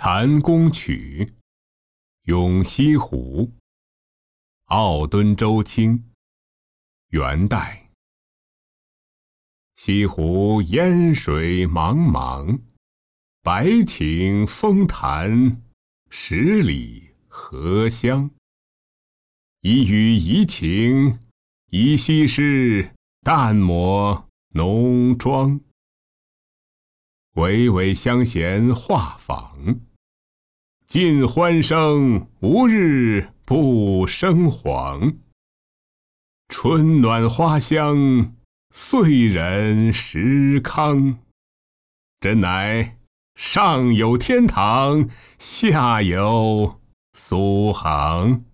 蟾宫曲》咏西湖。奥敦周清，元代。西湖烟水茫茫，白顷风潭，10里荷香。一语怡情，一夕事，淡抹浓妆。巍巍相衔画舫，尽欢声，无日不生黄。春暖花香，岁人时康。真乃上有天堂，下有苏杭。